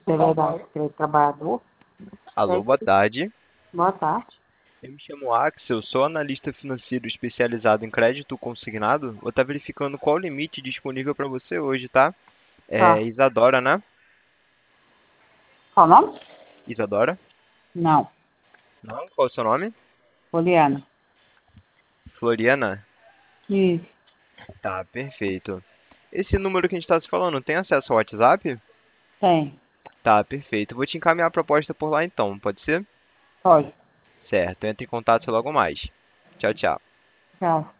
Delegado Direito Trabalhador. Alô, boa tarde. Boa tarde. Eu me chamo Axel, sou analista financeiro especializado em crédito consignado. Vou estar verificando qual o limite disponível para você hoje, tá? É Tá. Isadora, né? Qual o nome? Isadora? Não. Não? Qual é o seu nome? Poliana. Floriana? Isso. Tá, perfeito. Esse número que a gente está se falando, tem acesso ao WhatsApp? Tem. Tá, perfeito. Vou te encaminhar a proposta por lá então, pode ser? Pode. Certo, entre em contato logo mais. Tchau, tchau. Tchau.